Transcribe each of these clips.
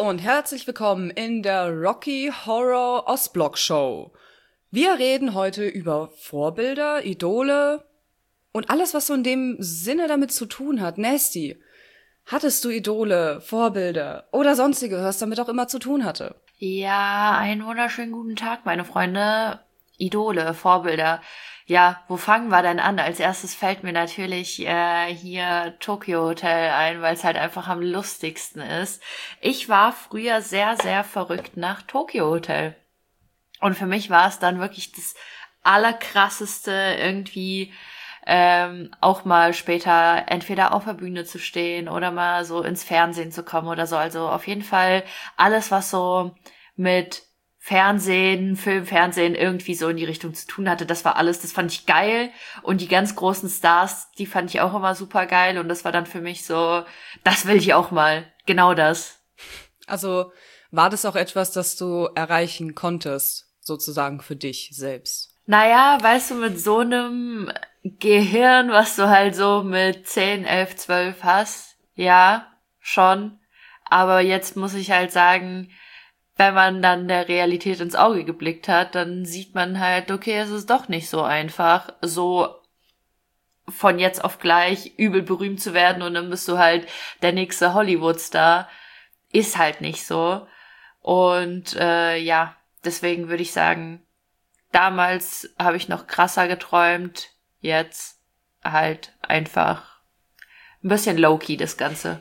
und herzlich willkommen in der Rocky Horror Ostblock Show. Wir reden heute über Vorbilder, Idole und alles, was so in dem Sinne damit zu tun hat. Nasty, hattest du Idole, Vorbilder oder sonstige, was damit auch immer zu tun hatte? Ja, einen wunderschönen guten Tag, meine Freunde. Idole, Vorbilder. Ja, wo fangen wir denn an? Als erstes fällt mir natürlich hier Tokyo Hotel ein, weil es halt einfach am lustigsten ist. Ich war früher sehr, sehr verrückt nach Tokyo Hotel. Und für mich war es dann wirklich das Allerkrasseste, irgendwie auch mal später entweder auf der Bühne zu stehen oder mal so ins Fernsehen zu kommen oder so. Also auf jeden Fall alles, was so mit Fernsehen, Filmfernsehen irgendwie so in die Richtung zu tun hatte, das war alles, das fand ich geil. Und die ganz großen Stars, die fand ich auch immer super geil. Und das war dann für mich so, das will ich auch mal. Genau das. Also war das auch etwas, das du erreichen konntest, sozusagen für dich selbst? Naja, weißt du, mit so einem Gehirn, was du halt so mit 10, 11, 12 hast, ja, schon. Aber jetzt muss ich halt sagen, wenn man dann der Realität ins Auge geblickt hat, dann sieht man halt, okay, es ist doch nicht so einfach, so von jetzt auf gleich übel berühmt zu werden und dann bist du halt der nächste Hollywood-Star. Ist halt nicht so. Und ja, deswegen würde ich sagen, damals habe ich noch krasser geträumt, jetzt halt einfach ein bisschen low-key das Ganze.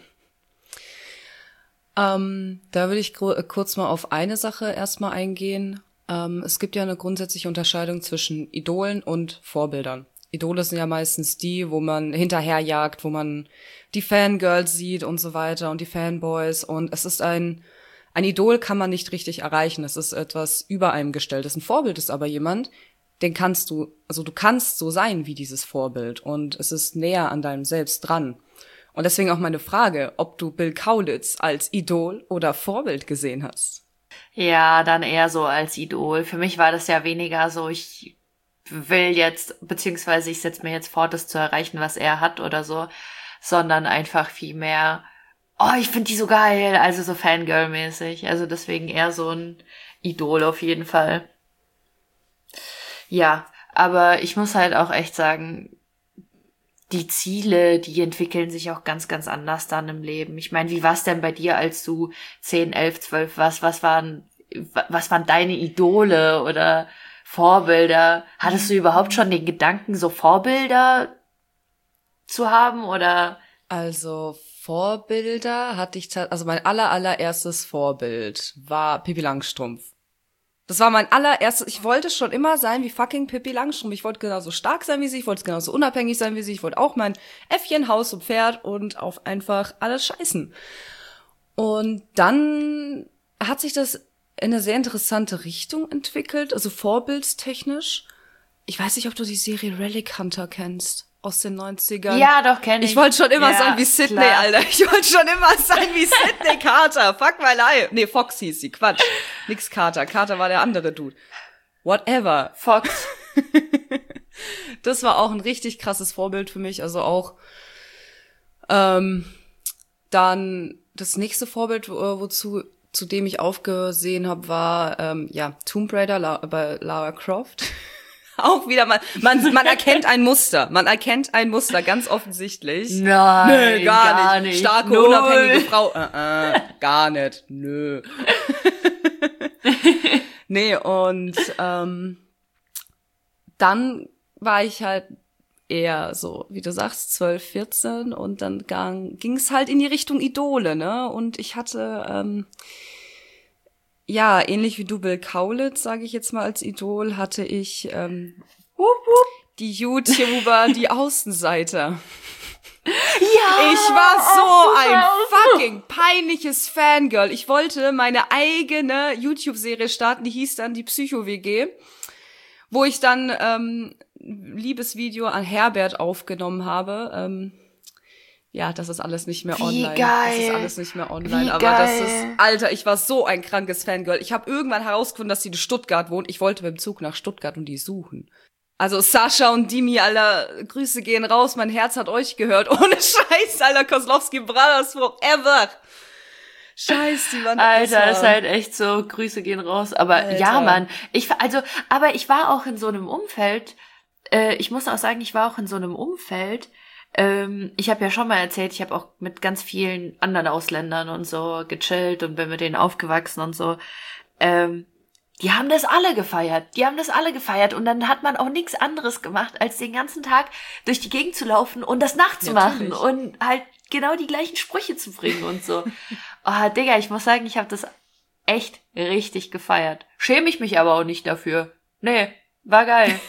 Da würde ich kurz mal auf eine Sache erstmal eingehen. Es gibt ja eine grundsätzliche Unterscheidung zwischen Idolen und Vorbildern. Idole sind ja meistens die, wo man hinterherjagt, wo man die Fangirls sieht und so weiter und die Fanboys. Und es ist ein Idol kann man nicht richtig erreichen. Es ist etwas über einem gestelltes. Ein Vorbild ist aber jemand, du kannst so sein wie dieses Vorbild. Und es ist näher an deinem Selbst dran. Und deswegen auch meine Frage, ob du Bill Kaulitz als Idol oder Vorbild gesehen hast. Ja, dann eher so als Idol. Für mich war das ja weniger so, ich will jetzt, beziehungsweise ich setze mir jetzt vor, das zu erreichen, was er hat oder so, sondern einfach viel mehr, oh, ich finde die so geil, also so Fangirl-mäßig. Also deswegen eher so ein Idol auf jeden Fall. Ja, aber ich muss halt auch echt sagen, die Ziele, die entwickeln sich auch ganz, ganz anders dann im Leben. Ich meine, wie war es denn bei dir, als du 10, 11, 12 warst? Was waren deine Idole oder Vorbilder? Hattest du überhaupt schon den Gedanken, so Vorbilder zu haben oder? Also Vorbilder hatte ich, also mein allererstes Vorbild war Pippi Langstrumpf. Das war mein allererstes, ich wollte schon immer sein wie fucking Pippi Langstrumpf. Ich wollte genauso stark sein wie sie, ich wollte genauso unabhängig sein wie sie, ich wollte auch mein Äffchen, Haus und Pferd und auf einfach alles scheißen. Und dann hat sich das in eine sehr interessante Richtung entwickelt, also vorbildstechnisch. Ich weiß nicht, ob du die Serie Relic Hunter kennst. Aus den 90ern. Ja, doch, kenn ich. Ich wollte schon immer sein wie Sydney, klar. Alter. Ich wollte schon immer sein wie Sydney Carter. Fuck my life. Nee, Fox hieß sie. Quatsch. Nix Carter. Carter war der andere Dude. Whatever. Fox. Das war auch ein richtig krasses Vorbild für mich. Also auch dann das nächste Vorbild, zu dem ich aufgesehen habe, war Tomb Raider bei Lara Croft. Auch wieder mal, man erkennt ein Muster. Man erkennt ein Muster, ganz offensichtlich. Nein, nö, gar nicht. Starke, Null. Unabhängige Frau. Gar nicht. Nö. Nee, und dann war ich halt eher so, wie du sagst, 12, 14 und dann ging es halt in die Richtung Idole, ne? Und ich hatte ja, ähnlich wie du Bill Kaulitz, sage ich jetzt mal als Idol, hatte ich die YouTuber, die Außenseiter. Ja! Ich war so ein fucking peinliches Fangirl. Ich wollte meine eigene YouTube-Serie starten, die hieß dann die Psycho-WG, wo ich dann Liebesvideo an Herbert aufgenommen habe. Ja, das ist alles nicht mehr online. Wie geil. Das ist alles nicht mehr online. Wie aber geil. das ist, Alter, ich war so ein krankes Fangirl. Ich habe irgendwann herausgefunden, dass sie in Stuttgart wohnt. Ich wollte mit dem Zug nach Stuttgart und die suchen. Also Sascha und Dimi, Alter, Grüße gehen raus. Mein Herz hat euch gehört. Ohne Scheiß, Alter, Kozlowski Brothers forever. Scheiß, die waren Alter, ist halt echt so, Grüße gehen raus. Aber Alter. ja, Mann, aber ich war auch in so einem Umfeld, ich muss auch sagen, ich war auch in so einem Umfeld, ich habe ja schon mal erzählt, ich habe auch mit ganz vielen anderen Ausländern und so gechillt und bin mit denen aufgewachsen und so. Die haben das alle gefeiert und dann hat man auch nichts anderes gemacht, als den ganzen Tag durch die Gegend zu laufen und das nachzumachen und halt genau die gleichen Sprüche zu bringen und so. Oh, Digga, ich muss sagen, ich habe das echt richtig gefeiert. Schäme ich mich aber auch nicht dafür. Nee, war geil.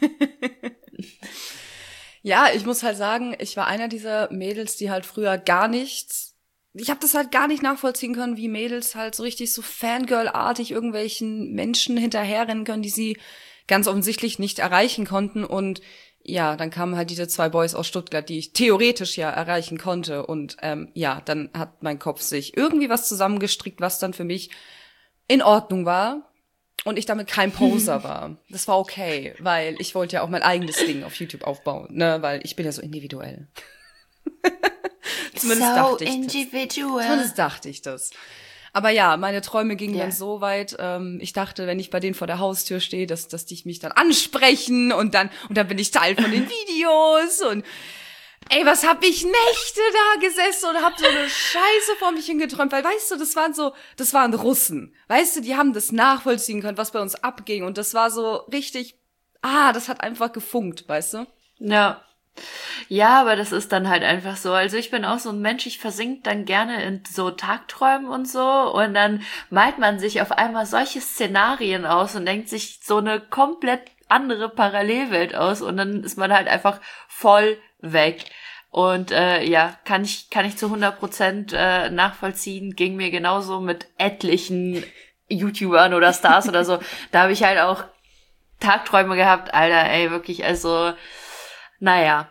Ja, ich muss halt sagen, ich war einer dieser Mädels, die halt früher gar nichts. Ich habe das halt gar nicht nachvollziehen können, wie Mädels halt so richtig so Fangirl-artig irgendwelchen Menschen hinterherrennen können, die sie ganz offensichtlich nicht erreichen konnten. Und ja, dann kamen halt diese 2 Boys aus Stuttgart, die ich theoretisch ja erreichen konnte. Und ja, dann hat mein Kopf sich irgendwie was zusammengestrickt, was dann für mich in Ordnung war. Und ich damit kein Poser war. Das war okay, weil ich wollte ja auch mein eigenes Ding auf YouTube aufbauen, ne, weil ich bin ja so individuell. Zumindest dachte ich das. Aber ja, meine Träume gingen dann so weit, ich dachte, wenn ich bei denen vor der Haustür stehe, dass die mich dann ansprechen und dann bin ich Teil von den Videos und ey, was hab ich Nächte da gesessen und hab so eine Scheiße vor mich hingeträumt, weil weißt du, das waren Russen. Weißt du, die haben das nachvollziehen können, was bei uns abging und das war so richtig, das hat einfach gefunkt, weißt du? Ja. Ja, aber das ist dann halt einfach so. Also ich bin auch so ein Mensch, ich versink dann gerne in so Tagträumen und so und dann malt man sich auf einmal solche Szenarien aus und denkt sich so eine komplett andere Parallelwelt aus und dann ist man halt einfach voll weg. Und ja, kann ich zu 100% nachvollziehen. Ging mir genauso mit etlichen YouTubern oder Stars oder so. Da habe ich halt auch Tagträume gehabt, Alter, ey, wirklich, also naja,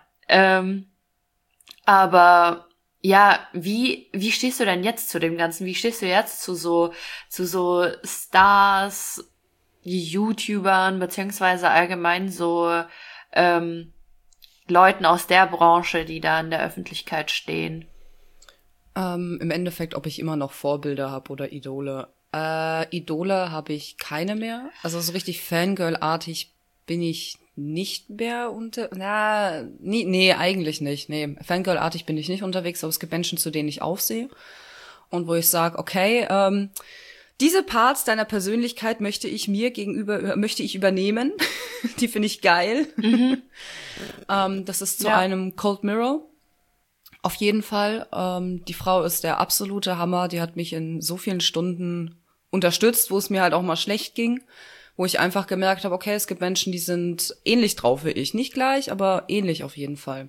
aber ja, wie stehst du denn jetzt zu dem Ganzen? Wie stehst du jetzt zu so Stars, YouTubern, beziehungsweise allgemein so Leuten aus der Branche, die da in der Öffentlichkeit stehen? Im Endeffekt, ob ich immer noch Vorbilder habe oder Idole. Idole habe ich keine mehr. Also so richtig Fangirl-artig bin ich nicht mehr nee, eigentlich nicht. Nee, Fangirl-artig bin ich nicht unterwegs, aber es gibt Menschen, zu denen ich aufsehe. Und wo ich sage, okay, diese Parts deiner Persönlichkeit möchte ich übernehmen. Die finde ich geil. Mhm. Das ist zu einem Cold Mirror. Auf jeden Fall. Die Frau ist der absolute Hammer. Die hat mich in so vielen Stunden unterstützt, wo es mir halt auch mal schlecht ging. Wo ich einfach gemerkt habe, okay, es gibt Menschen, die sind ähnlich drauf wie ich. Nicht gleich, aber ähnlich auf jeden Fall.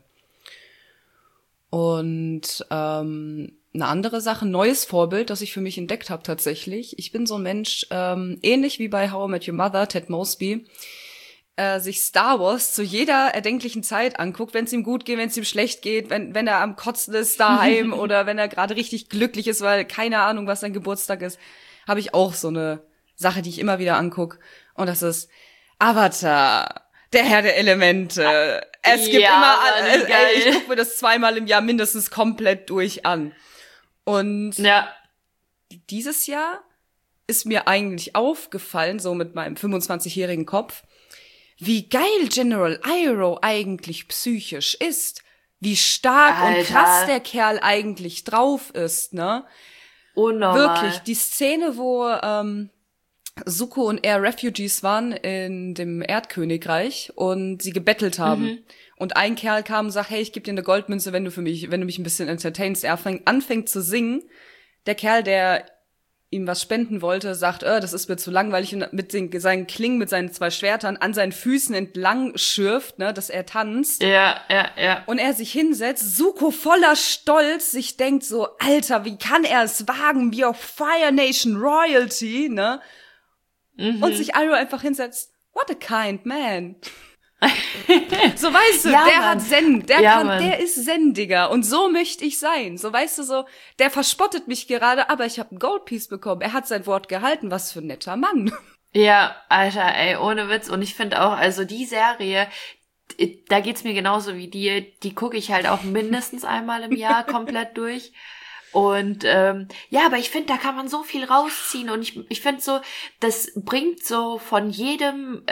Und eine andere Sache, neues Vorbild, das ich für mich entdeckt habe tatsächlich. Ich bin so ein Mensch, ähnlich wie bei How I Met Your Mother, Ted Mosby, sich Star Wars zu jeder erdenklichen Zeit anguckt, wenn es ihm gut geht, wenn es ihm schlecht geht, wenn er am Kotzen ist daheim oder wenn er gerade richtig glücklich ist, weil keine Ahnung, was sein Geburtstag ist, habe ich auch so eine Sache, die ich immer wieder anguck. Und das ist Avatar, der Herr der Elemente. Es gibt immer, ich gucke mir das 2-mal im Jahr mindestens komplett durch an. Und dieses Jahr ist mir eigentlich aufgefallen, so mit meinem 25-jährigen Kopf, wie geil General Iroh eigentlich psychisch ist. Wie stark und krass der Kerl eigentlich drauf ist, ne? Unnormal. Wirklich, die Szene, wo Zuko und er Refugees waren in dem Erdkönigreich und sie gebettelt haben. Mhm. Und ein Kerl kam und sagt, hey, ich gebe dir eine Goldmünze, wenn du mich ein bisschen entertainst. Er anfängt zu singen. Der Kerl, der ihm was spenden wollte, sagt, das ist mir zu langweilig und mit seinen Klingen, mit seinen 2 Schwertern an seinen Füßen entlang schürft, ne, dass er tanzt. Ja. Und er sich hinsetzt, Zuko voller Stolz sich denkt so, Alter, wie kann er es wagen, wie auf Fire Nation Royalty, ne? Mhm. Und sich Iroh einfach hinsetzt, what a kind man. So, weißt du, ja, der Mann. hat Zen, der ist Zen, Digga. Und so möchte ich sein. So, weißt du, so, der verspottet mich gerade, aber ich habe ein Goldpiece bekommen. Er hat sein Wort gehalten, was für ein netter Mann. Ja, Alter, ey, ohne Witz. Und ich finde auch, also die Serie, da geht's mir genauso wie dir. Die gucke ich halt auch mindestens einmal im Jahr komplett durch. Und ja, aber ich finde, da kann man so viel rausziehen und ich finde so, das bringt so von jedem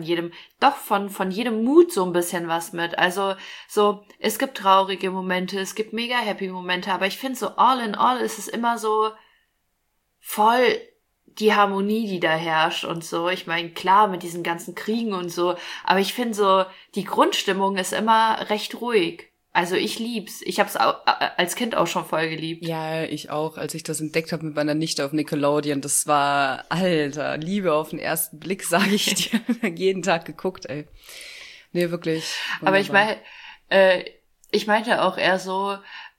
Mut so ein bisschen was mit. Also so, es gibt traurige Momente, es gibt mega happy Momente, aber ich finde so all in all ist es immer so voll die Harmonie, die da herrscht und so. Ich meine, klar, mit diesen ganzen Kriegen und so, aber ich finde so, die Grundstimmung ist immer recht ruhig. Also ich lieb's. Ich hab's auch, als Kind auch schon voll geliebt. Ja, ich auch, als ich das entdeckt habe mit meiner Nichte auf Nickelodeon. Das war, Alter, Liebe auf den ersten Blick, sage ich dir. Jeden Tag geguckt, ey. Nee, wirklich. Wunderbar. Aber ich meinte auch eher so,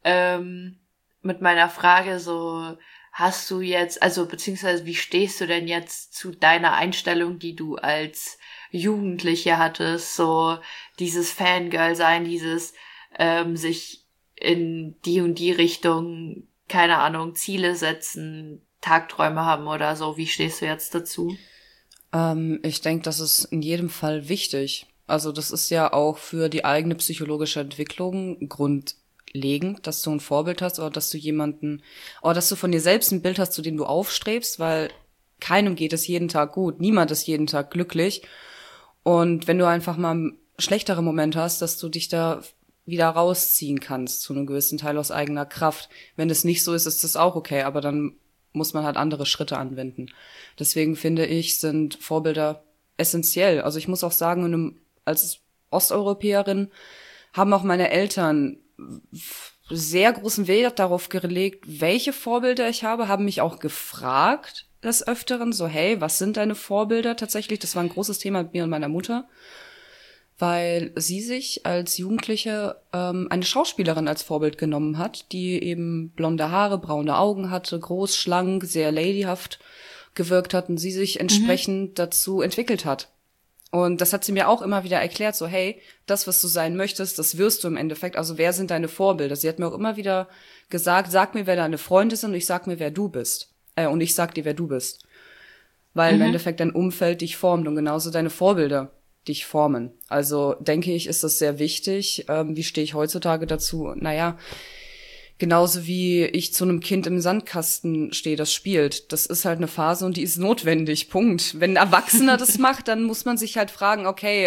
mit meiner Frage so, hast du jetzt, also beziehungsweise wie stehst du denn jetzt zu deiner Einstellung, die du als Jugendliche hattest? So dieses Fangirl-Sein, dieses sich in die und die Richtung, keine Ahnung, Ziele setzen, Tagträume haben oder so. Wie stehst du jetzt dazu? Ich denke, das ist in jedem Fall wichtig. Also das ist ja auch für die eigene psychologische Entwicklung grundlegend, dass du ein Vorbild hast oder dass du von dir selbst ein Bild hast, zu dem du aufstrebst, weil keinem geht es jeden Tag gut, niemand ist jeden Tag glücklich. Und wenn du einfach mal schlechtere Momente hast, dass du dich da wieder rausziehen kannst, zu einem gewissen Teil aus eigener Kraft. Wenn es nicht so ist, ist das auch okay, aber dann muss man halt andere Schritte anwenden. Deswegen finde ich, sind Vorbilder essentiell. Also ich muss auch sagen, als Osteuropäerin haben auch meine Eltern sehr großen Wert darauf gelegt, welche Vorbilder ich habe, haben mich auch gefragt des Öfteren, so hey, was sind deine Vorbilder tatsächlich? Das war ein großes Thema mit mir und meiner Mutter, weil sie sich als Jugendliche eine Schauspielerin als Vorbild genommen hat, die eben blonde Haare, braune Augen hatte, groß, schlank, sehr ladyhaft gewirkt hat und sie sich entsprechend dazu entwickelt hat. Und das hat sie mir auch immer wieder erklärt, so hey, das, was du sein möchtest, das wirst du im Endeffekt. Also wer sind deine Vorbilder? Sie hat mir auch immer wieder gesagt, sag mir, wer deine Freunde sind und ich sag mir, wer du bist. Und ich sag dir, wer du bist. Weil im Endeffekt dein Umfeld dich formt und genauso deine Vorbilder dich formen. Also denke ich, ist das sehr wichtig. Wie stehe ich heutzutage dazu? Naja, genauso wie ich zu einem Kind im Sandkasten stehe, das spielt. Das ist halt eine Phase und die ist notwendig, Punkt. Wenn ein Erwachsener das macht, dann muss man sich halt fragen, okay,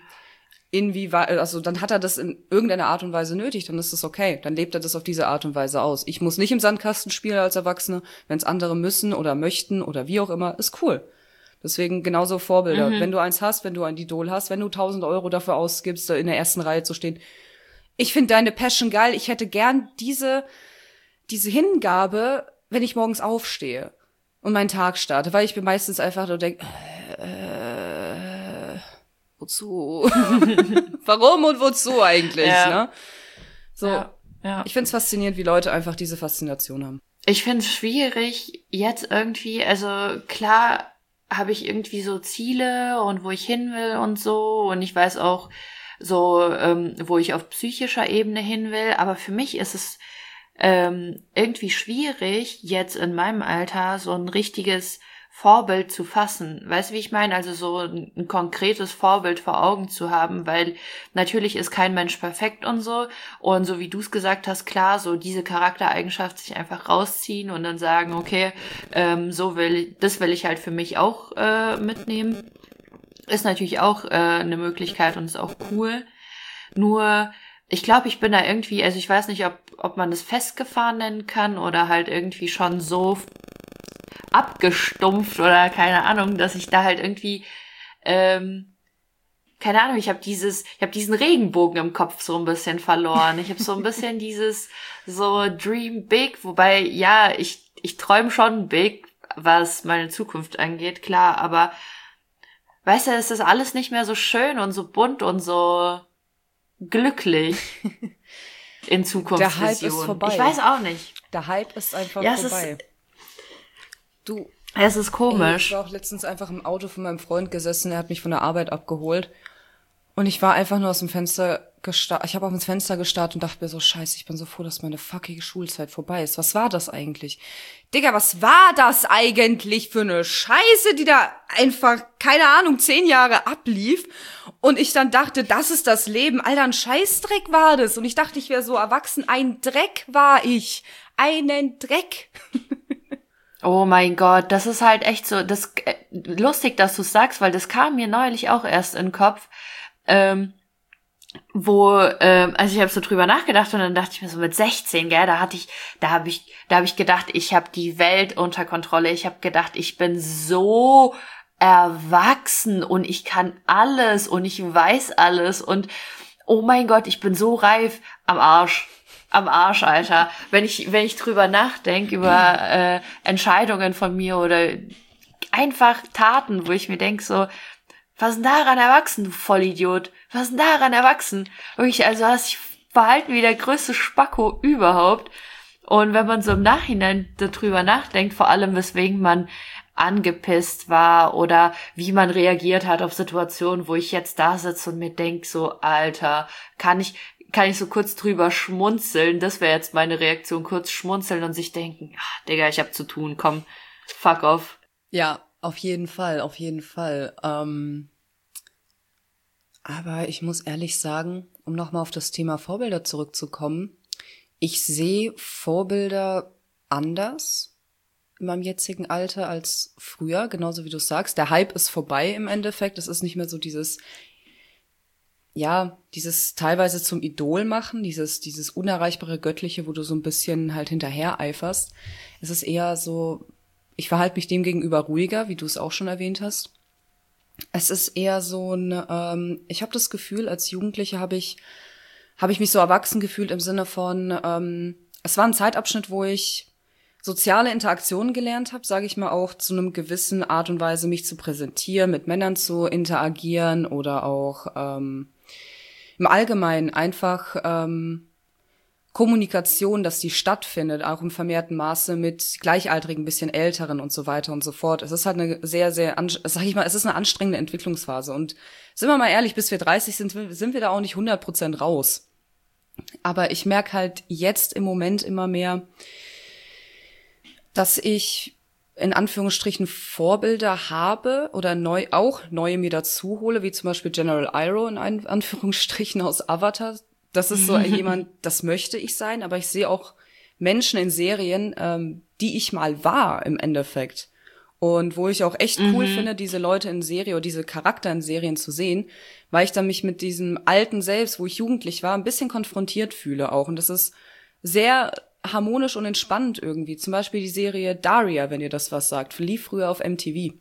dann hat er das in irgendeiner Art und Weise nötig, dann ist das okay. Dann lebt er das auf diese Art und Weise aus. Ich muss nicht im Sandkasten spielen als Erwachsene. Wenn es andere müssen oder möchten oder wie auch immer, ist cool. Deswegen genauso Vorbilder. Wenn du eins hast, wenn du ein Idol hast, wenn du 1.000 Euro dafür ausgibst, in der ersten Reihe zu stehen. Ich finde deine Passion geil. Ich hätte gern diese Hingabe, wenn ich morgens aufstehe und meinen Tag starte, weil ich mir meistens einfach nur denke, wozu? Warum und wozu eigentlich, ne? So. Ja. Ich find's faszinierend, wie Leute einfach diese Faszination haben. Ich find's schwierig, jetzt irgendwie, also klar habe ich irgendwie so Ziele und wo ich hin will und so und ich weiß auch so, wo ich auf psychischer Ebene hin will, aber für mich ist es irgendwie schwierig, jetzt in meinem Alter so ein richtiges Vorbild zu fassen. Weißt du, wie ich meine? Also so ein konkretes Vorbild vor Augen zu haben, weil natürlich ist kein Mensch perfekt und so wie du es gesagt hast, klar, so diese Charaktereigenschaft sich einfach rausziehen und dann sagen, okay, das will ich halt für mich auch mitnehmen. Ist natürlich auch eine Möglichkeit und ist auch cool. Nur, ich glaube, ich bin da irgendwie, also ich weiß nicht, ob man das festgefahren nennen kann oder halt irgendwie schon so abgestumpft oder keine Ahnung, dass ich da halt irgendwie, keine Ahnung, ich habe diesen Regenbogen im Kopf so ein bisschen verloren. Ich habe so ein bisschen dieses so Dream Big, wobei, ja, ich träume schon big, was meine Zukunft angeht, klar, aber weißt du, es ist alles nicht mehr so schön und so bunt und so glücklich in Zukunftsvision. Der Hype ist vorbei. Ich weiß auch nicht. Der Hype ist einfach vorbei. Es ist komisch. Ich war auch letztens einfach im Auto von meinem Freund gesessen, er hat mich von der Arbeit abgeholt und ich war einfach nur aus dem Fenster gestarrt. Ich habe auf ins Fenster gestarrt und dachte mir so, scheiße, ich bin so froh, dass meine fucking Schulzeit vorbei ist. Was war das eigentlich? Digga, was war das eigentlich für eine Scheiße, die da einfach, keine Ahnung, 10 Jahre ablief und ich dann dachte, das ist das Leben. Alter, ein Scheißdreck war das und ich dachte, ich wäre so erwachsen. Ein Dreck war ich. einen Dreck. Oh mein Gott, das ist halt echt so, lustig, dass du es sagst, weil das kam mir neulich auch erst in den Kopf, also ich habe so drüber nachgedacht und dann dachte ich mir so mit 16, gell, da habe ich gedacht, ich habe die Welt unter Kontrolle. Ich habe gedacht, ich bin so erwachsen und ich kann alles und ich weiß alles und oh mein Gott, ich bin so reif am Arsch. Am Arsch, Alter. Wenn ich drüber nachdenke, über Entscheidungen von mir oder einfach Taten, wo ich mir denke so, was ist denn daran erwachsen, du Vollidiot? Was ist denn daran erwachsen? Wirklich, also hast dich verhalten wie der größte Spacko überhaupt. Und wenn man so im Nachhinein darüber nachdenkt, vor allem weswegen man angepisst war oder wie man reagiert hat auf Situationen, wo ich jetzt da sitze und mir denk so, Alter, kann ich so kurz drüber schmunzeln, das wäre jetzt meine Reaktion, kurz schmunzeln und sich denken, Digga, ich hab zu tun, komm, fuck off. Ja, auf jeden Fall, auf jeden Fall. Aber ich muss ehrlich sagen, um nochmal auf das Thema Vorbilder zurückzukommen, ich sehe Vorbilder anders in meinem jetzigen Alter als früher, genauso wie du sagst. Der Hype ist vorbei im Endeffekt. Es ist nicht mehr so dieses teilweise zum Idol machen, dieses unerreichbare Göttliche, wo du so ein bisschen halt hinterher eiferst. Es ist eher so, ich verhalte mich dem gegenüber ruhiger, wie du es auch schon erwähnt hast. Es ist eher so ich habe das Gefühl, als Jugendliche habe ich mich so erwachsen gefühlt im Sinne von, es war ein Zeitabschnitt, wo ich soziale Interaktionen gelernt habe, sage ich mal, auch zu einem gewissen Art und Weise mich zu präsentieren, mit Männern zu interagieren oder auch im Allgemeinen einfach Kommunikation, dass die stattfindet, auch im vermehrten Maße mit Gleichaltrigen, ein bisschen Älteren und so weiter und so fort. Es ist halt eine sehr, sehr, es ist eine anstrengende Entwicklungsphase. Und sind wir mal ehrlich, bis wir 30 sind wir da auch nicht 100% raus. Aber ich merke halt jetzt im Moment immer mehr, dass ich in Anführungsstrichen Vorbilder habe oder neue mir dazu hole, wie zum Beispiel General Iroh in Anführungsstrichen aus Avatar. Das ist so jemand, das möchte ich sein, aber ich sehe auch Menschen in Serien, die ich mal war im Endeffekt. Und wo ich auch echt cool finde, diese Leute in Serie oder diese Charakter in Serien zu sehen, weil ich dann mich mit diesem alten Selbst, wo ich jugendlich war, ein bisschen konfrontiert fühle auch. Und das ist sehr harmonisch und entspannend irgendwie. Zum Beispiel die Serie Daria, wenn ihr das was sagt, lief früher auf MTV.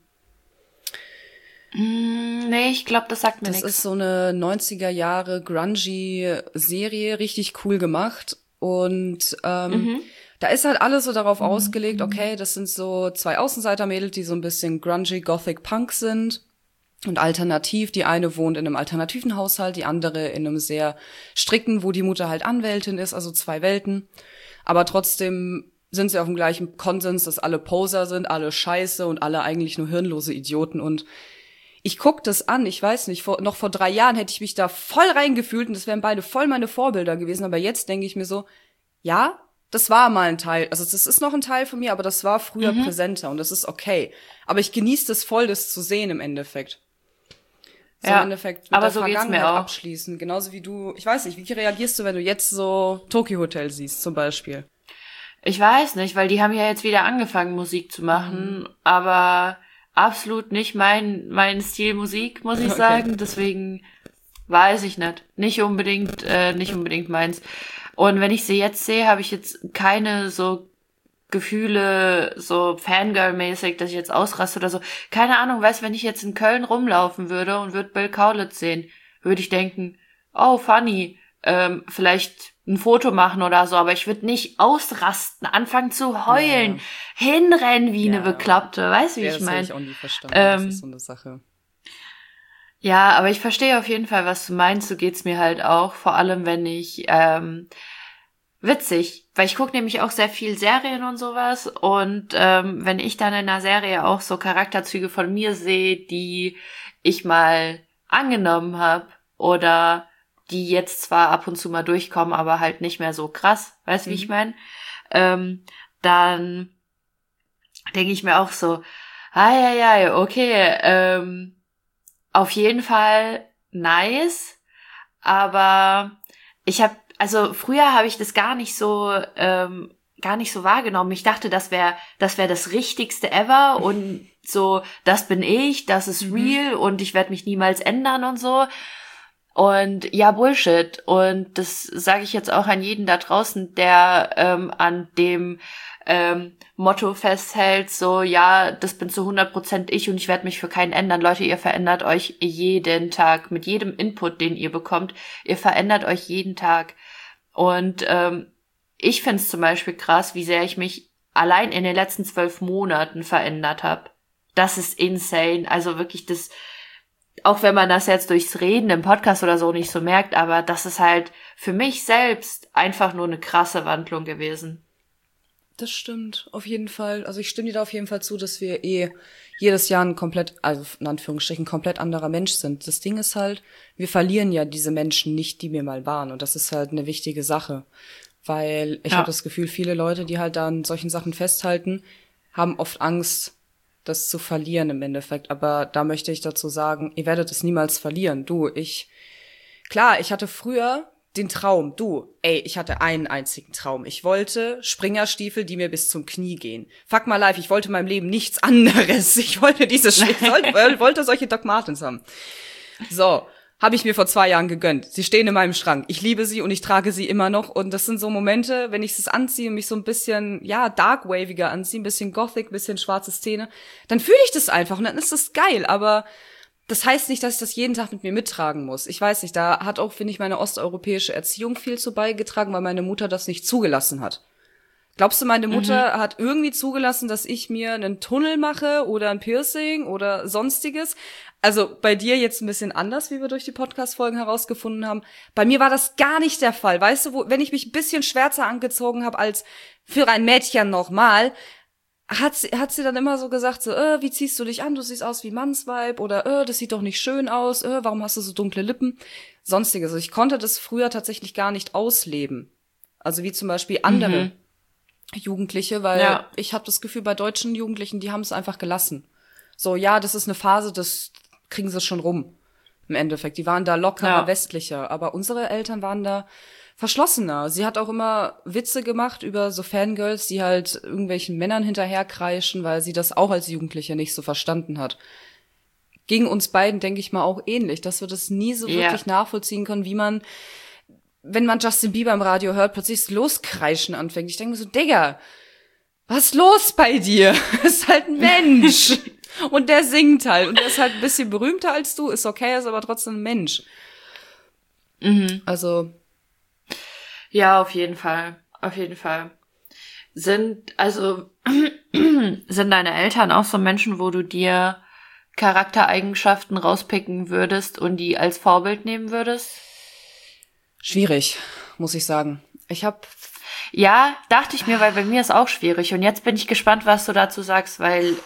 Nee, ich glaube, das sagt mir nichts. Das ist so eine 90er Jahre grungy Serie, richtig cool gemacht. Und da ist halt alles so darauf ausgelegt, okay, das sind so zwei Außenseiter-Mädels, die so ein bisschen grungy, gothic, punk sind. Und alternativ, die eine wohnt in einem alternativen Haushalt, die andere in einem sehr strikten, wo die Mutter halt Anwältin ist, also zwei Welten. Aber trotzdem sind sie auf dem gleichen Konsens, dass alle Poser sind, alle scheiße und alle eigentlich nur hirnlose Idioten. Und ich guck das an, ich weiß nicht, noch vor 3 Jahren hätte ich mich da voll reingefühlt und das wären beide voll meine Vorbilder gewesen. Aber jetzt denke ich mir so, ja, das war mal ein Teil, also das ist noch ein Teil von mir, aber das war früher präsenter und das ist okay. Aber ich genieße das voll, das zu sehen im Endeffekt. So ja, im Endeffekt mit aber der so geht's Vergangenheit mir auch. abschließen. Genauso wie du, ich weiß nicht, wie reagierst du, wenn du jetzt so Tokyo Hotel siehst zum Beispiel? Ich weiß nicht, weil die haben ja jetzt wieder angefangen, Musik zu machen, aber absolut nicht mein Stil Musik, muss ich sagen. Deswegen weiß ich nicht. Nicht unbedingt meins. Und wenn ich sie jetzt sehe, habe ich jetzt keine so Gefühle, so Fangirl-mäßig, dass ich jetzt ausraste oder so. Keine Ahnung, weißt, wenn ich jetzt in Köln rumlaufen würde und würde Bill Kaulitz sehen, würde ich denken, oh, funny, vielleicht ein Foto machen oder so, aber ich würde nicht ausrasten, anfangen zu heulen, hinrennen wie eine Bekloppte, weißt du, wie ich meine? Das habe ich auch nie verstanden, das ist so eine Sache. Ja, aber ich verstehe auf jeden Fall, was du meinst, so geht's mir halt auch, vor allem wenn ich, witzig, weil ich gucke nämlich auch sehr viel Serien und sowas und wenn ich dann in einer Serie auch so Charakterzüge von mir sehe, die ich mal angenommen habe oder die jetzt zwar ab und zu mal durchkommen, aber halt nicht mehr so krass, weißt du, wie ich meine? Dann denke ich mir auch so, okay, auf jeden Fall nice, aber früher habe ich das gar nicht so gar nicht so wahrgenommen. Ich dachte, das wäre das Richtigste ever und so, das bin ich, das ist real und ich werde mich niemals ändern und so. Und ja, Bullshit. Und das sage ich jetzt auch an jeden da draußen, der an dem Motto festhält, so, ja, das bin zu 100% ich und ich werde mich für keinen ändern. Leute, ihr verändert euch jeden Tag mit jedem Input, den ihr bekommt. Ihr verändert euch jeden Tag. Und ich finde es zum Beispiel krass, wie sehr ich mich allein in den letzten 12 Monaten verändert habe. Das ist insane. Also wirklich das, auch wenn man das jetzt durchs Reden im Podcast oder so nicht so merkt, aber das ist halt für mich selbst einfach nur eine krasse Wandlung gewesen. Das stimmt, auf jeden Fall. Also ich stimme dir da auf jeden Fall zu, dass wir jedes Jahr ein komplett, also in Anführungsstrichen, komplett anderer Mensch sind. Das Ding ist halt, wir verlieren ja diese Menschen nicht, die wir mal waren. Und das ist halt eine wichtige Sache. Weil ich habe das Gefühl, viele Leute, die halt da an solchen Sachen festhalten, haben oft Angst, das zu verlieren im Endeffekt. Aber da möchte ich dazu sagen, ihr werdet es niemals verlieren. Ich hatte früher den Traum, ich hatte einen einzigen Traum. Ich wollte Springerstiefel, die mir bis zum Knie gehen. Fuck my life, ich wollte in meinem Leben nichts anderes. Ich wollte wollte solche Doc Martens haben. So, habe ich mir vor 2 Jahren gegönnt. Sie stehen in meinem Schrank. Ich liebe sie und ich trage sie immer noch. Und das sind so Momente, wenn ich es anziehe und mich so ein bisschen, dark-waviger anziehe, ein bisschen Gothic, ein bisschen schwarze Szene, dann fühle ich das einfach und dann ist das geil. Aber das heißt nicht, dass ich das jeden Tag mit mir mittragen muss. Ich weiß nicht, da hat auch, finde ich, meine osteuropäische Erziehung viel zu beigetragen, weil meine Mutter das nicht zugelassen hat. Glaubst du, meine Mutter hat irgendwie zugelassen, dass ich mir einen Tunnel mache oder ein Piercing oder sonstiges? Also bei dir jetzt ein bisschen anders, wie wir durch die Podcast-Folgen herausgefunden haben. Bei mir war das gar nicht der Fall. Weißt du, wenn ich mich ein bisschen schwärzer angezogen habe als für ein Mädchen nochmal, hat sie dann immer so gesagt, so, wie ziehst du dich an? Du siehst aus wie Mannsweib oder das sieht doch nicht schön aus, warum hast du so dunkle Lippen? Sonstiges. Also ich konnte das früher tatsächlich gar nicht ausleben. Also wie zum Beispiel andere Jugendliche, weil ich habe das Gefühl, bei deutschen Jugendlichen, die haben es einfach gelassen. So, ja, das ist eine Phase, das kriegen sie schon rum. Im Endeffekt. Die waren da lockerer, westlicher. Aber unsere Eltern waren da verschlossener. Sie hat auch immer Witze gemacht über so Fangirls, die halt irgendwelchen Männern hinterherkreischen, weil sie das auch als Jugendliche nicht so verstanden hat. Ging uns beiden, denke ich mal, auch ähnlich, dass wir das nie so wirklich nachvollziehen können, wie man, wenn man Justin Bieber im Radio hört, plötzlich das Loskreischen anfängt. Ich denke mir so, Digga, was ist los bei dir? Das ist halt ein Mensch. Und der singt halt. Und der ist halt ein bisschen berühmter als du, ist okay, ist aber trotzdem ein Mensch. Also ja, auf jeden Fall. Auf jeden Fall. Sind deine Eltern auch so Menschen, wo du dir Charaktereigenschaften rauspicken würdest und die als Vorbild nehmen würdest? Schwierig, muss ich sagen. Ja, dachte ich mir, weil bei mir ist auch schwierig. Und jetzt bin ich gespannt, was du dazu sagst, weil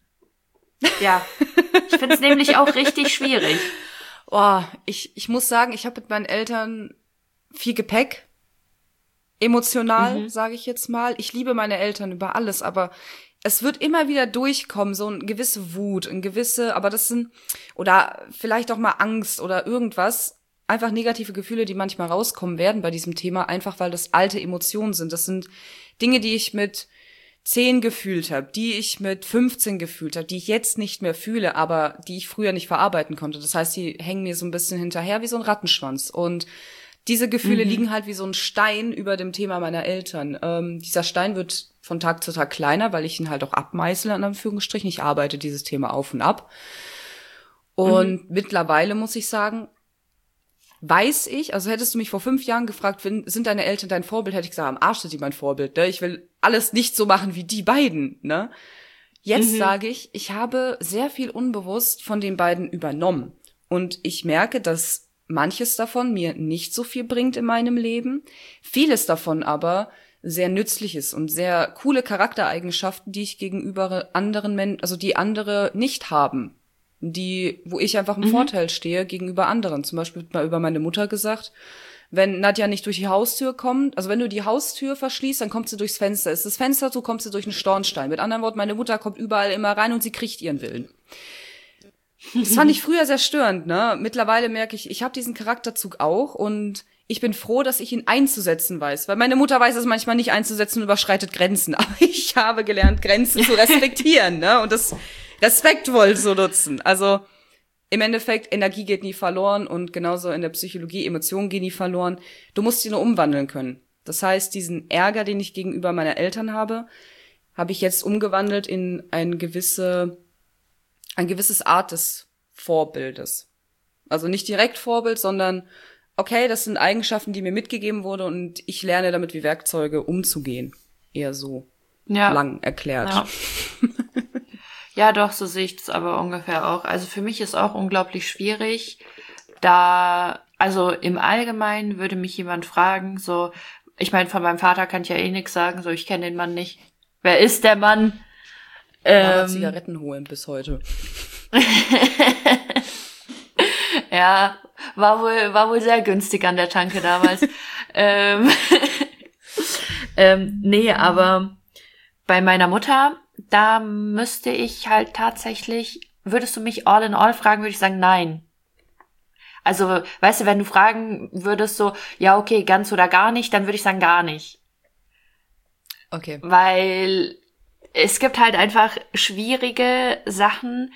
ich finde es nämlich auch richtig schwierig. Ich muss sagen, ich habe mit meinen Eltern viel Gepäck. Emotional, sage ich jetzt mal. Ich liebe meine Eltern über alles, aber es wird immer wieder durchkommen, so eine gewisse Wut, aber das sind, oder vielleicht auch mal Angst oder irgendwas, einfach negative Gefühle, die manchmal rauskommen werden bei diesem Thema, einfach weil das alte Emotionen sind. Das sind Dinge, die ich mit 10 gefühlt habe, die ich mit 15 gefühlt habe, die ich jetzt nicht mehr fühle, aber die ich früher nicht verarbeiten konnte. Das heißt, die hängen mir so ein bisschen hinterher wie so ein Rattenschwanz. Und diese Gefühle liegen halt wie so ein Stein über dem Thema meiner Eltern. Dieser Stein wird von Tag zu Tag kleiner, weil ich ihn halt auch abmeißle, in Anführungsstrichen. Ich arbeite dieses Thema auf und ab. Und mittlerweile muss ich sagen, weiß ich, also hättest du mich vor 5 Jahren gefragt, sind deine Eltern dein Vorbild, hätte ich gesagt, am Arsch sind die mein Vorbild, ne? Ich will alles nicht so machen wie die beiden, ne? Jetzt sage ich habe sehr viel unbewusst von den beiden übernommen. Und ich merke, dass manches davon mir nicht so viel bringt in meinem Leben, vieles davon aber sehr nützlich ist und sehr coole Charaktereigenschaften, die ich gegenüber anderen Menschen, also die andere nicht haben, wo ich einfach im Vorteil stehe gegenüber anderen. Zum Beispiel wird mal über meine Mutter gesagt, wenn Nadja nicht durch die Haustür kommt, also wenn du die Haustür verschließt, dann kommt sie durchs Fenster. Ist das Fenster zu, kommt sie durch einen Schornstein. Mit anderen Worten, meine Mutter kommt überall immer rein und sie kriegt ihren Willen. Das fand ich früher sehr störend, ne? Mittlerweile merke ich habe diesen Charakterzug auch und ich bin froh, dass ich ihn einzusetzen weiß. Weil meine Mutter weiß es manchmal nicht einzusetzen und überschreitet Grenzen. Aber ich habe gelernt, Grenzen zu respektieren, ne? Und das respektvoll zu nutzen. Also im Endeffekt, Energie geht nie verloren und genauso in der Psychologie, Emotionen gehen nie verloren. Du musst sie nur umwandeln können. Das heißt, diesen Ärger, den ich gegenüber meiner Eltern habe ich jetzt umgewandelt in ein gewisses Art des Vorbildes. Also nicht direkt Vorbild, sondern okay, das sind Eigenschaften, die mir mitgegeben wurde und ich lerne damit wie Werkzeuge umzugehen. Eher so lang erklärt. Ja. Ja, doch, so sehe ich das aber ungefähr auch. Also für mich ist auch unglaublich schwierig, also im Allgemeinen würde mich jemand fragen, so, ich meine, von meinem Vater kann ich ja eh nichts sagen, so, ich kenne den Mann nicht. Wer ist der Mann? Zigaretten holen bis heute. Ja, war wohl sehr günstig an der Tanke damals. Nee, aber bei meiner Mutter, da müsste ich halt tatsächlich, würdest du mich all in all fragen, würde ich sagen, nein. Also, weißt du, wenn du fragen würdest so, ja, okay, ganz oder gar nicht, dann würde ich sagen, gar nicht. Okay. Weil es gibt halt einfach schwierige Sachen,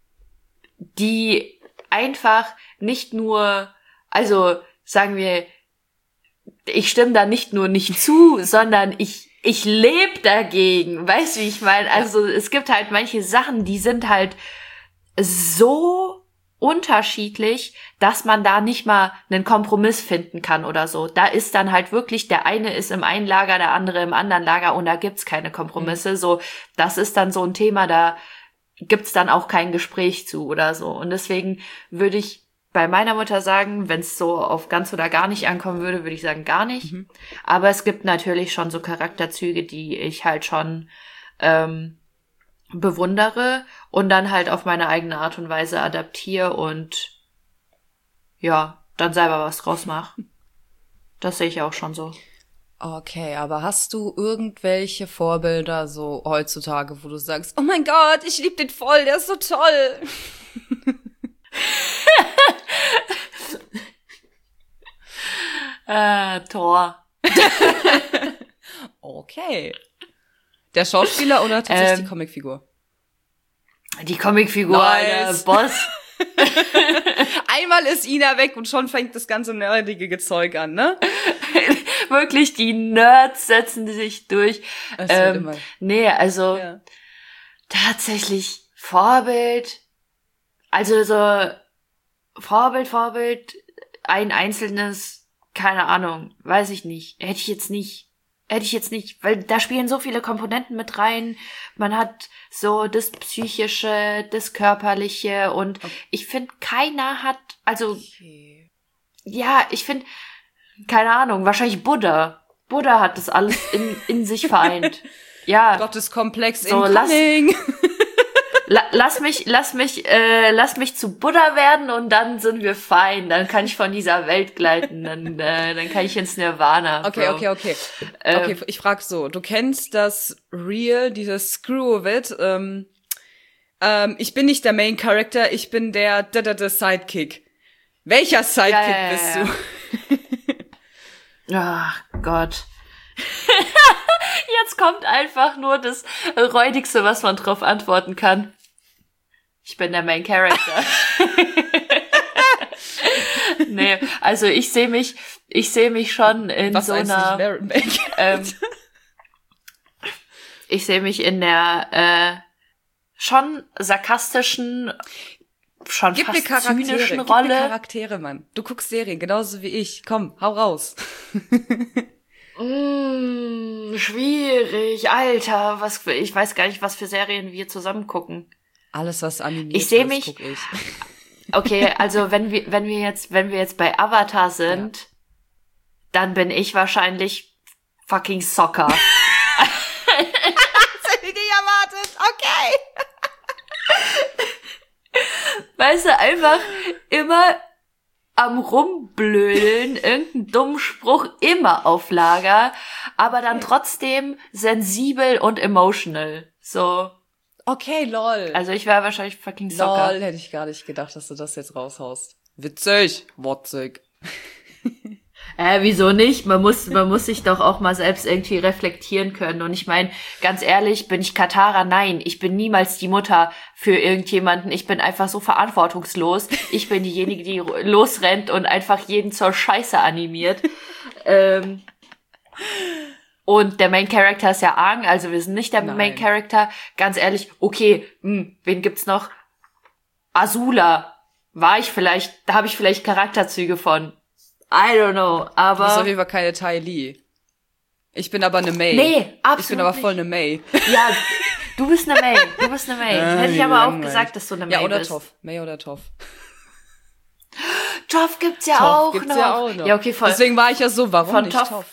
die einfach nicht nur, also sagen wir, ich stimme da nicht nur nicht zu, sondern ich lebe dagegen. Weißt du, wie ich meine? Also es gibt halt manche Sachen, die sind halt so unterschiedlich, dass man da nicht mal einen Kompromiss finden kann oder so. Da ist dann halt wirklich, der eine ist im einen Lager, der andere im anderen Lager und da gibt's keine Kompromisse. So, das ist dann so ein Thema, da gibt's dann auch kein Gespräch zu oder so. Und deswegen würde ich bei meiner Mutter sagen, wenn es so auf ganz oder gar nicht ankommen würde, würde ich sagen gar nicht. Aber es gibt natürlich schon so Charakterzüge, die ich halt schon bewundere und dann halt auf meine eigene Art und Weise adaptiere und ja, dann selber was draus mache. Das sehe ich auch schon so. Okay, aber hast du irgendwelche Vorbilder so heutzutage, wo du sagst, oh mein Gott, ich liebe den voll, der ist so toll. Thor. Okay. Der Schauspieler oder tatsächlich die Comicfigur? Die Comicfigur, Nice. Boss. Einmal ist Ina weg und schon fängt das ganze nerdige Zeug an, ne? Wirklich, die Nerds setzen sich durch. Es wird immer. Nee, also Ja. tatsächlich Vorbild. Also so Vorbild, ein einzelnes, keine Ahnung, weiß ich nicht. Hätte ich jetzt nicht, weil da spielen so viele Komponenten mit rein. Man hat so das Psychische, das Körperliche und ich finde, keiner hat, also, Okay. ja, ich finde, keine Ahnung, wahrscheinlich Buddha. Buddha hat das alles in sich vereint. Ja. Gotteskomplex So, incoming. Lass mich zu Buddha werden und dann sind wir fein. Dann kann ich von dieser Welt gleiten. Dann kann ich ins Nirvana. Okay, Bro. okay. Okay, ich frag so, du kennst das Reel, dieses Screw of it, ich bin nicht der Main Character, ich bin der Sidekick. Welcher Sidekick bist du? Ach Gott. Jetzt kommt einfach nur das Räudigste, was man drauf antworten kann. Ich bin der Main Character. Nee, also ich sehe mich schon in Was so einer ich sehe mich in der schon sarkastischen, schon Gib fast mir zynischen Rolle. Gib mir Charaktere, Mann. Du guckst Serien, genauso wie ich. Komm, hau raus. Schwierig, Alter, ich weiß gar nicht, was für Serien wir zusammen gucken. Alles, was animiert Ich sehe ist, mich. guck ich. Okay, also wenn wir jetzt bei Avatar sind, dann bin ich wahrscheinlich fucking Soccer. Das hätte ich nicht erwartet. Okay. Weißt du, einfach immer am Rumblödeln, irgendeinen dummen Spruch immer auf Lager, aber dann trotzdem sensibel und emotional. So. Okay, lol. Also ich wäre wahrscheinlich fucking Soccer. Lol, hätte ich gar nicht gedacht, dass du das jetzt raushaust. Witzig. Wotzig. Wieso nicht? Man muss sich doch auch mal selbst irgendwie reflektieren können. Und ich meine, ganz ehrlich, bin ich Katara? Nein, ich bin niemals die Mutter für irgendjemanden. Ich bin einfach so verantwortungslos. Ich bin diejenige, die losrennt und einfach jeden zur Scheiße animiert. Und der Main Character ist ja Aang, also wir sind nicht der Main Character. Ganz ehrlich, okay, wen gibt's noch? Azula. Da habe ich vielleicht Charakterzüge von. I don't know, aber... Du bist auf jeden Fall keine Ty Lee. Ich bin aber eine May. Nee, absolut Ich bin aber voll eine May. Ja, du bist eine May. Hätte ich aber auch gesagt, dass du eine May bist. Ja, oder Toph. May oder Toph. Toph gibt's ja auch noch. Ja, okay, voll. Deswegen war ich ja so, warum von nicht Toph?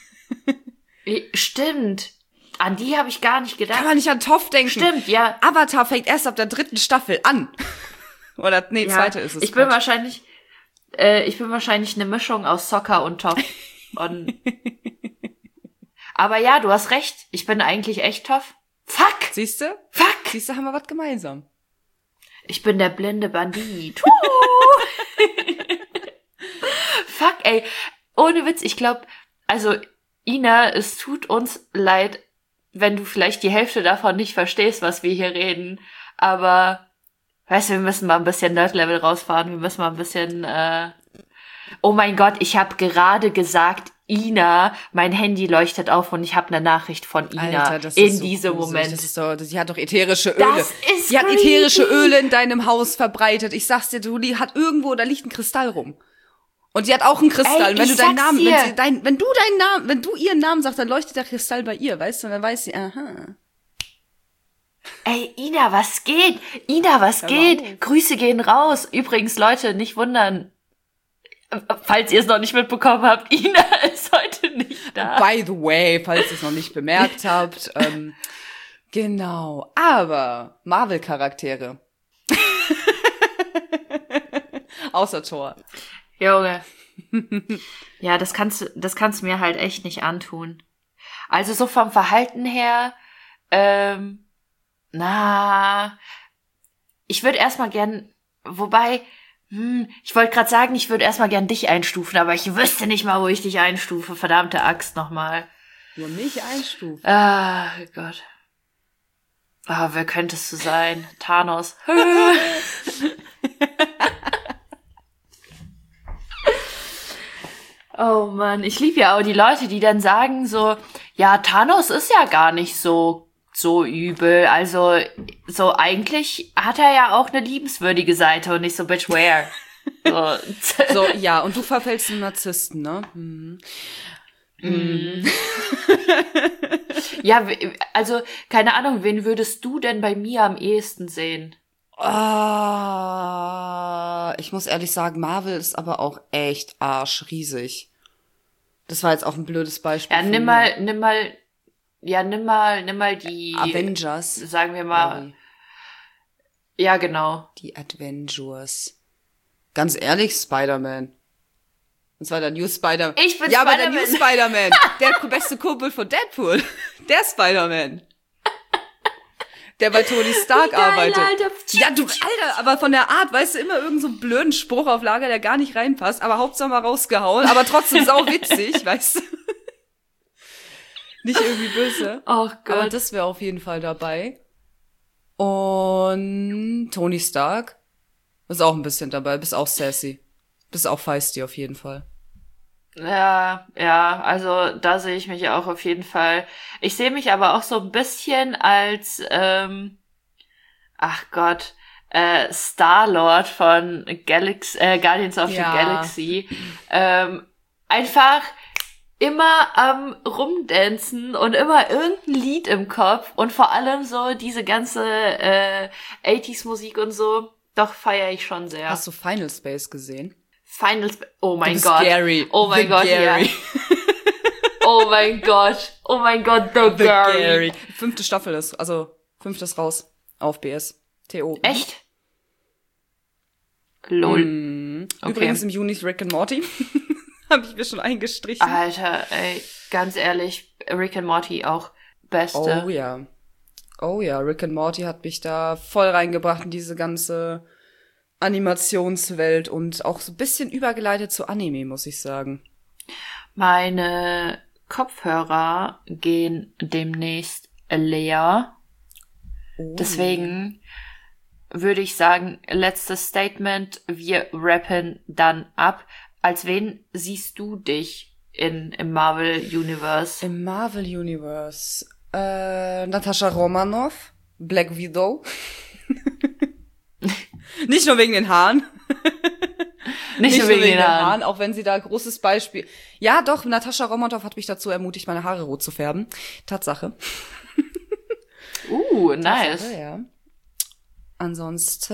Stimmt. An die habe ich gar nicht gedacht. Kann man nicht an Toph denken. Stimmt, ja. Avatar fängt erst ab der 3. Staffel an. Oder, nee, ja, 2. ist es. Ich bin wahrscheinlich eine Mischung aus Sokka und Toph. Aber ja, du hast recht. Ich bin eigentlich echt Toph. Fuck! Siehste, haben wir was gemeinsam. Ich bin der blinde Bandit. Fuck, ey. Ohne Witz, ich glaube, also Ina, es tut uns leid, wenn du vielleicht die Hälfte davon nicht verstehst, was wir hier reden. Aber, weißt du, wir müssen mal ein bisschen Nerd-Level rausfahren. Wir müssen mal ein bisschen, oh mein Gott, ich habe gerade gesagt, Ina, mein Handy leuchtet auf und ich habe eine Nachricht von Ina. Alter, das in ist so diesem gruselig. Moment. Das ist so, sie hat doch ätherische Öle. Das ist Sie hat creepy. ätherische Öle in deinem Haus verbreitet. Ich sag's dir, die hat irgendwo, da liegt ein Kristall rum. Und sie hat auch einen Kristall. Ey, Wenn du deinen Namen, dir. wenn du ihren Namen sagst, dann leuchtet der Kristall bei ihr, weißt du? Und dann weiß sie, aha. Ey, Ina, was geht? Ina, was geht? auf. Grüße gehen raus. Übrigens, Leute, nicht wundern. Falls ihr es noch nicht mitbekommen habt, Ina ist heute nicht da. By the way, falls ihr es noch nicht bemerkt habt, genau. Aber Marvel-Charaktere. Außer Thor. Junge. Ja, das kannst du mir halt echt nicht antun. Also so vom Verhalten her, ich würde erstmal gern, wobei, ich wollte gerade sagen, ich würde erstmal gern dich einstufen, aber ich wüsste nicht mal, wo ich dich einstufe. Verdammte Axt nochmal. Nur mich einstufen. Ah, Gott. Ah, wer könntest du sein? Thanos. Oh Mann, ich liebe ja auch die Leute, die dann sagen so, ja, Thanos ist ja gar nicht so übel. Also, so eigentlich hat er ja auch eine liebenswürdige Seite und nicht so bitch where. So, ja, und du verfällst einen Narzissten, ne? Ja, also, keine Ahnung, wen würdest du denn bei mir am ehesten sehen? Ich muss ehrlich sagen, Marvel ist aber auch echt arschriesig. Das war jetzt auch ein blödes Beispiel. Ja, nimm mal die Avengers. Sagen wir mal. Ja, genau. Die Avengers. Ganz ehrlich, Spider-Man. Und zwar der New Spider-Man. Ich bin ja, Spider-Man. aber der New Spider-Man. Der beste Kumpel von Deadpool. Der Spider-Man. Der bei Tony Stark arbeitet. Alter. Ja, du, Alter, aber von der Art, weißt du, immer irgend so einen blöden Spruch auf Lager, der gar nicht reinpasst, aber Hauptsache mal rausgehauen, aber trotzdem sau witzig, weißt du. Nicht irgendwie böse. Oh Gott. Aber das wäre auf jeden Fall dabei. Und Tony Stark ist auch ein bisschen dabei, bist auch sassy. Bist auch feisty auf jeden Fall. Ja, also da sehe ich mich auch auf jeden Fall. Ich sehe mich aber auch so ein bisschen als, Star-Lord von Guardians of the Galaxy. Einfach immer am Rumdancen und immer irgendein Lied im Kopf und vor allem so diese ganze 80s-Musik und so. Doch, feiere ich schon sehr. Hast du Final Space gesehen? Oh mein Gott. Gary. Oh mein Gott, Gary. ja. Oh mein Gott, The Gary. 5. Staffel ist, also 5. raus auf BS. TO. Echt? Lol. Okay. Übrigens im Juni ist Rick and Morty. Habe ich mir schon eingestrichen. Alter, ey, ganz ehrlich, Rick and Morty auch beste. Oh ja, Rick and Morty hat mich da voll reingebracht in diese ganze Animationswelt und auch so ein bisschen übergeleitet zu Anime, muss ich sagen. Meine Kopfhörer gehen demnächst leer. Oh. Deswegen würde ich sagen, letztes Statement, wir rappen dann ab. Als wen siehst du dich im Marvel Universe? Im Marvel Universe. Natascha Romanoff, Black Widow. Nicht nur wegen den Haaren. Nicht nur wegen den Haaren, auch wenn sie da großes Beispiel. Ja, doch, Natascha Romanoff hat mich dazu ermutigt, meine Haare rot zu färben. Tatsache. Nice. Tatsache, ja. Ansonsten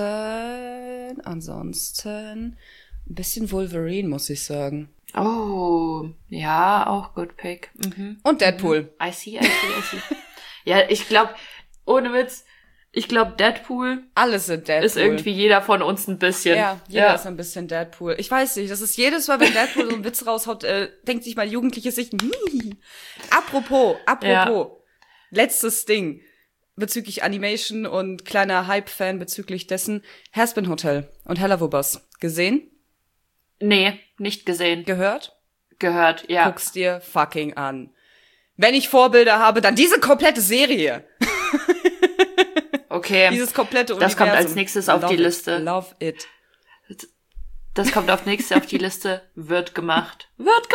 ein bisschen Wolverine, muss ich sagen. Oh, ja, auch good pick. Mhm. Und Deadpool. I see. Ja, ich glaube, ohne Witz, Deadpool Alles sind Deadpool. ist irgendwie jeder von uns ein bisschen. Ja, jeder ist ein bisschen Deadpool. Ich weiß nicht, das ist jedes Mal, wenn Deadpool so einen Witz raushaut, denkt sich mein jugendliches Ich, Apropos, letztes Ding bezüglich Animation und kleiner Hype-Fan bezüglich dessen, Hazbin Hotel und Helluva Boss. Gesehen? Nee, nicht gesehen. Gehört? Gehört, ja. Guck's dir fucking an. Wenn ich Vorbilder habe, dann diese komplette Serie. Okay. Dieses komplette Das Universum. kommt als nächstes auf die Liste. Love it. Das kommt auf nächstes auf die Liste. Wird gemacht.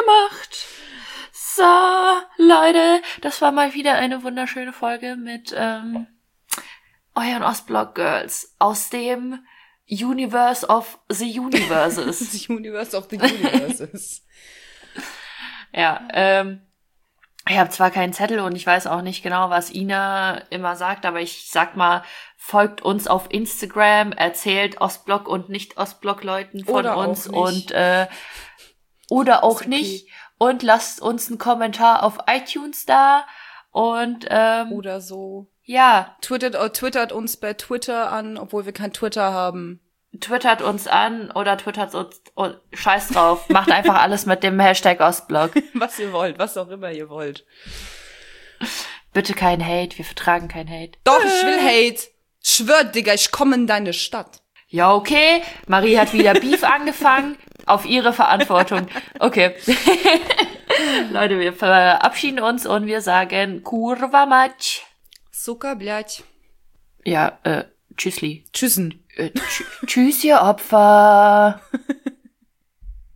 So, Leute, das war mal wieder eine wunderschöne Folge mit euren Ostblock Girls aus dem Universe of the Universes. The Universe of the Universes. Ja, ich habe zwar keinen Zettel und ich weiß auch nicht genau, was Ina immer sagt, aber ich sag mal, folgt uns auf Instagram, erzählt Ostblock und Nicht-Ostblock-Leuten von Oder uns auch nicht. und oder auch okay. nicht und lasst uns einen Kommentar auf iTunes da und Oder so. ja, Twittert uns bei Twitter an, obwohl wir kein Twitter haben. twittert uns an oder twittert uns, scheiß drauf, macht einfach alles mit dem Hashtag Ostblock. Was ihr wollt, was auch immer ihr wollt. Bitte kein Hate, wir vertragen kein Hate. Doch, ich will Hate. Schwör, Digga, ich komme in deine Stadt. Ja, okay. Marie hat wieder Beef angefangen. Auf ihre Verantwortung. Okay. Leute, wir verabschieden uns und wir sagen Kurwa Mać. Suka, blядь. Ja, tschüssli. Tschüssen. Tschüss, ihr Opfer.